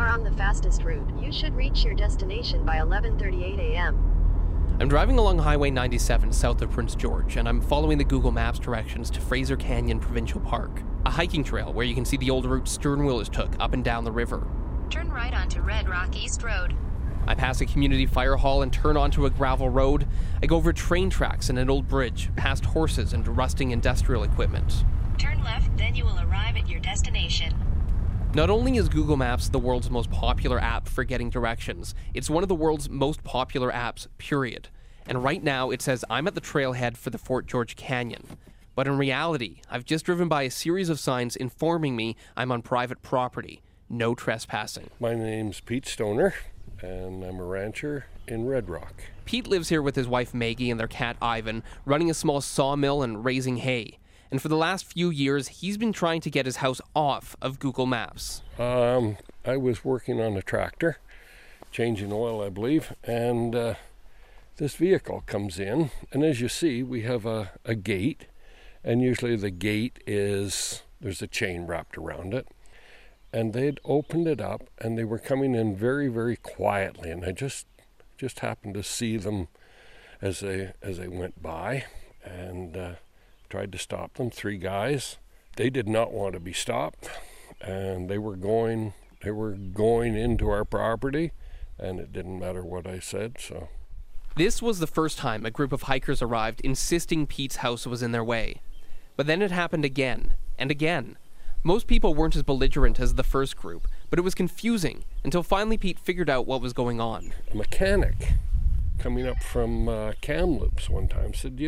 on the fastest route. You should reach your destination by 11:38 a.m. I'm driving along Highway 97 south of Prince George, and I'm following the Google Maps directions to Fraser Canyon Provincial Park, a hiking trail where you can see the old route stern-wheelers took up and down the river. Turn right onto Red Rock East Road. I pass a community fire hall and turn onto a gravel road. I go over train tracks and an old bridge, past horses and rusting industrial equipment. Turn left, then you will arrive at your destination. Not only is Google Maps the world's most popular app for getting directions, it's one of the world's most popular apps, period. And right now it says I'm at the trailhead for the Fort George Canyon. But in reality, I've just driven by a series of signs informing me I'm on private property. No trespassing. My name's Pete Stoner, and I'm a rancher in Red Rock. Pete lives here with his wife Maggie and their cat Ivan, running a small sawmill and raising hay. And for the last few years, he's been trying to get his house off of Google Maps. I was working on a tractor, changing oil, I believe, and this vehicle comes in. And as you see, we have a gate, and usually the gate there's a chain wrapped around it. And they'd opened it up, and they were coming in very, very quietly. And I just happened to see them as they went by, and tried to stop them. 3 guys. They did not want to be stopped, and they were going into our property, and it didn't matter what I said. So this was the first time a group of hikers arrived, insisting Pete's house was in their way. But then it happened again and again. Most people weren't as belligerent as the first group, but it was confusing until finally Pete figured out what was going on. A mechanic coming up from Kamloops one time said,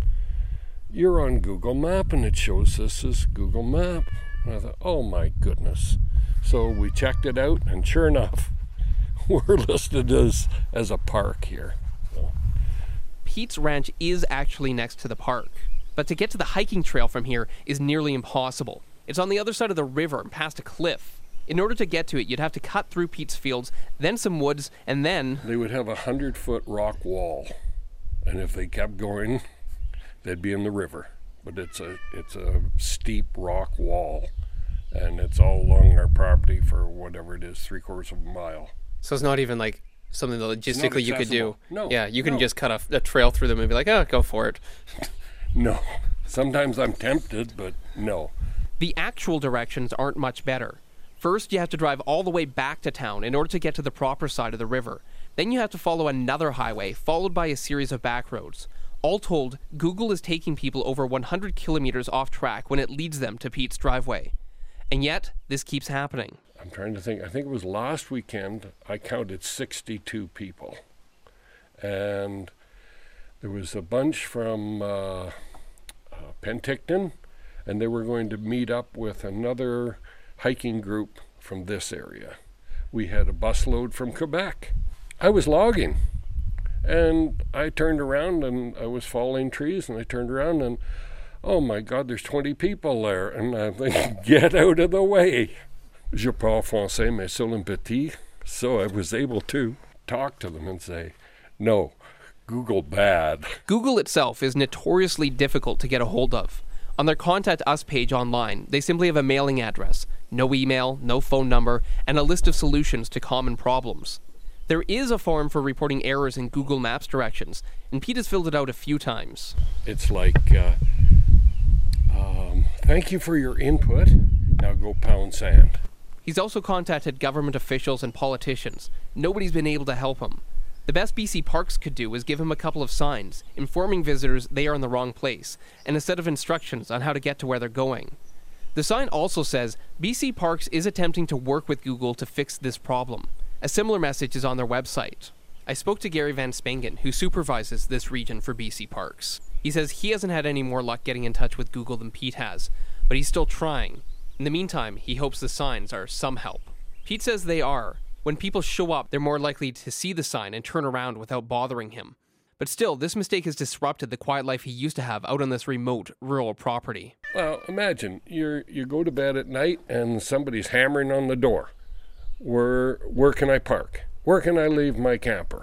you're on Google Map and it shows this as Google Map. And I thought, oh my goodness. So we checked it out, and sure enough, we're listed as a park here. So. Pete's ranch is actually next to the park, but to get to the hiking trail from here is nearly impossible. It's on the other side of the river and past a cliff. In order to get to it, you'd have to cut through Pete's fields, then some woods, and then... They would have a 100-foot rock wall, and if they kept going, they'd be in the river. But it's a steep rock wall, and it's all along our property for whatever it is, 3/4 of a mile. So it's not even like something that logistically you could do. No. Yeah, you can just cut a trail through them and be like, oh, go for it. No. Sometimes I'm tempted, but no. The actual directions aren't much better. First, you have to drive all the way back to town in order to get to the proper side of the river. Then you have to follow another highway, followed by a series of back roads. All told, Google is taking people over 100 kilometers off track when it leads them to Pete's driveway. And yet, this keeps happening. I'm trying to think. I think it was last weekend, I counted 62 people. And there was a bunch from Penticton, and they were going to meet up with another hiking group from this area. We had a busload from Quebec. I was logging, and I turned around, and I was falling trees, and I turned around, and oh my God, there's 20 people there, and I'm thinking, get out of the way. Je parle français, mais seul un petit. So I was able to talk to them and say, no, Google bad. Google itself is notoriously difficult to get a hold of. On their Contact Us page online, they simply have a mailing address, no email, no phone number, and a list of solutions to common problems. There is a form for reporting errors in Google Maps directions, and Pete has filled it out a few times. It's like, thank you for your input, now go pound sand. He's also contacted government officials and politicians. Nobody's been able to help him. The best BC Parks could do is give him a couple of signs, informing visitors they are in the wrong place, and a set of instructions on how to get to where they're going. The sign also says BC Parks is attempting to work with Google to fix this problem. A similar message is on their website. I spoke to Gary Van Spangen, who supervises this region for BC Parks. He says he hasn't had any more luck getting in touch with Google than Pete has, but he's still trying. In the meantime, he hopes the signs are some help. Pete says they are. When people show up, they're more likely to see the sign and turn around without bothering him. But still, this mistake has disrupted the quiet life he used to have out on this remote, rural property. Well, imagine, you go to bed at night and somebody's hammering on the door. Where can I park? Where can I leave my camper?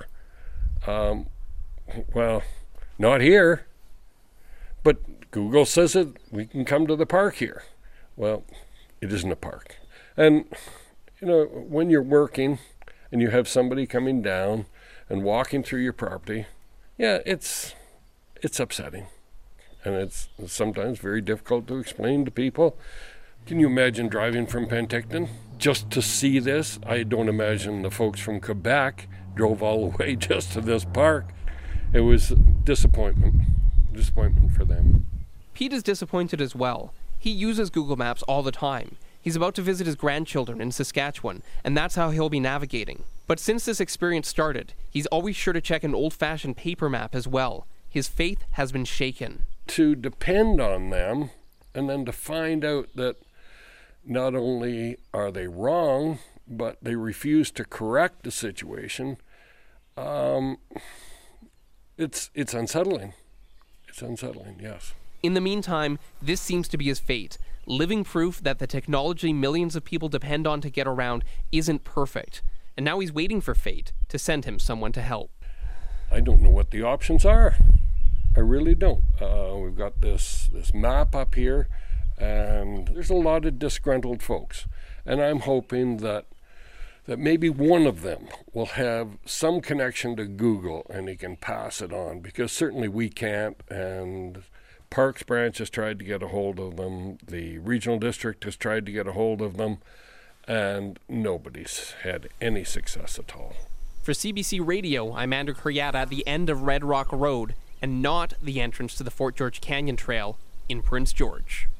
Well, not here. But Google says that we can come to the park here. Well, it isn't a park. And You know, when you're working and you have somebody coming down and walking through your property, yeah, it's upsetting. And it's sometimes very difficult to explain to people. Can you imagine driving from Penticton just to see this? I don't imagine the folks from Quebec drove all the way just to this park. It was disappointment for them. Pete is disappointed as well. He uses Google Maps all the time. He's about to visit his grandchildren in Saskatchewan, and that's how he'll be navigating. But since this experience started, he's always sure to check an old-fashioned paper map as well. His faith has been shaken. To depend on them, and then to find out that not only are they wrong, but they refuse to correct the situation, it's unsettling. It's unsettling, yes. In the meantime, this seems to be his fate, living proof that the technology millions of people depend on to get around isn't perfect. And now he's waiting for fate to send him someone to help. I don't know what the options are. I really don't. We've got this map up here, and there's a lot of disgruntled folks. And I'm hoping that maybe one of them will have some connection to Google and he can pass it on, because certainly we can't, and Parks Branch has tried to get a hold of them, the regional district has tried to get a hold of them, and nobody's had any success at all. For CBC Radio, I'm Andrew Criata at the end of Red Rock Road, and not the entrance to the Fort George Canyon Trail in Prince George.